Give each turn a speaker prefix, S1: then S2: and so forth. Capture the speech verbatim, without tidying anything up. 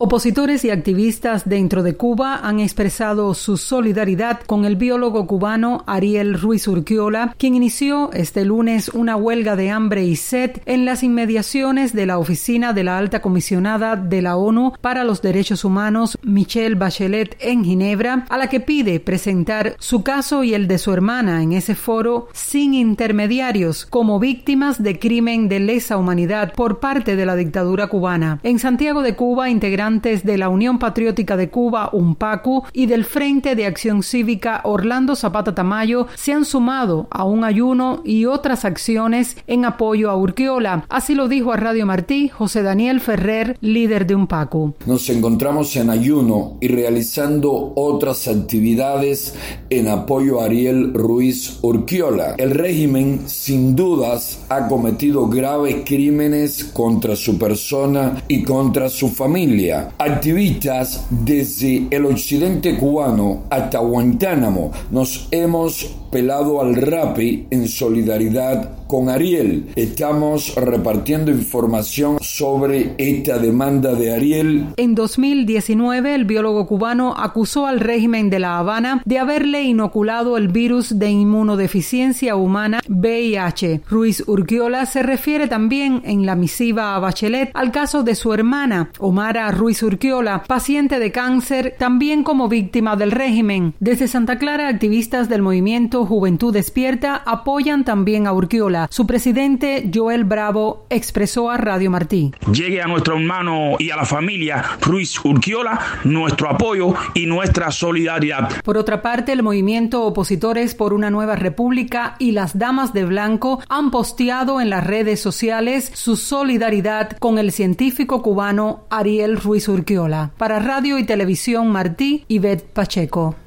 S1: Opositores y activistas dentro de Cuba han expresado su solidaridad con el biólogo cubano Ariel Ruiz Urquiola, quien inició este lunes una huelga de hambre y sed en las inmediaciones de la oficina de la Alta Comisionada de la ONU para los Derechos Humanos, Michelle Bachelet, en Ginebra, a la que pide presentar su caso y el de su hermana en ese foro sin intermediarios, como víctimas de crimen de lesa humanidad por parte de la dictadura cubana. En Santiago de Cuba, integrantes de la Unión Patriótica de Cuba, UNPACU, y del Frente de Acción Cívica Orlando Zapata Tamayo se han sumado a un ayuno y otras acciones en apoyo a Urquiola. Así lo dijo a Radio Martí José Daniel Ferrer, líder de UNPACU.
S2: Nos encontramos en ayuno y realizando otras actividades en apoyo a Ariel Ruiz Urquiola. El régimen, sin dudas, ha cometido graves crímenes contra su persona y contra su familia. Activistas desde el occidente cubano hasta Guantánamo nos hemos pelado al rapi en solidaridad con Ariel. Estamos repartiendo información sobre esta demanda de Ariel.
S1: En dos mil diecinueve, el biólogo cubano acusó al régimen de La Habana de haberle inoculado el virus de inmunodeficiencia humana V I H. Ruiz Urquiola se refiere también en la misiva a Bachelet al caso de su hermana, Omara Ruiz Urquiola, paciente de cáncer, también como víctima del régimen. Desde Santa Clara, activistas del movimiento Juventud Despierta apoyan también a Urquiola. Su presidente, Joel Bravo, expresó a Radio Martí:
S3: Llegue a nuestro hermano y a la familia Ruiz Urquiola nuestro apoyo y nuestra solidaridad.
S1: Por otra parte, el movimiento Opositores por una Nueva República y las Damas de Blanco han posteado en las redes sociales su solidaridad con el científico cubano Ariel Ruiz Urquiola. Para Radio y Televisión Martí, Ivette Pacheco.